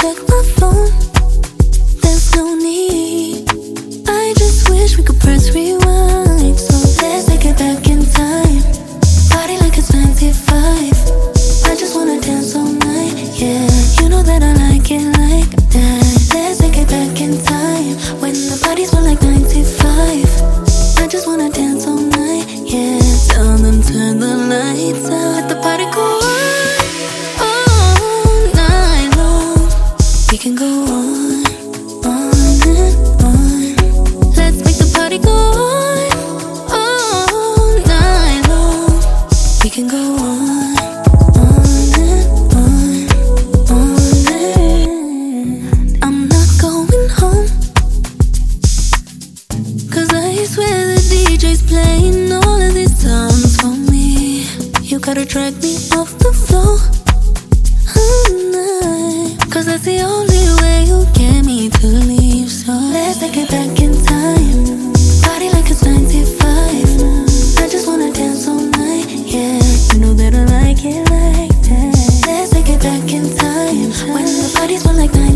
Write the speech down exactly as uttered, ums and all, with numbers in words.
check my phone. There's no need. I just wish we could press rewind. So let's take it back in time. Party like it's ninety-five. I just wanna dance all night, yeah. You know that I like it like that. Let's take it back in time, when the parties were like ninety-five. I just wanna dance all night, yeah. Tell them turn the lights out, let the party go on all night long. We can go on, on and on. Let's make the party go on all night long. We can go on, on and on, on and I'm not going home, 'cause I swear the D J's playing all of these songs for me. You gotta drag me off the floor all night, 'cause that's the only way you get me to leave. So let's take it back in time. Party like it's ninety-five. I just wanna dance all night, yeah. You know that I like it like that. Let's take it back in time, when the parties were like ninety-five.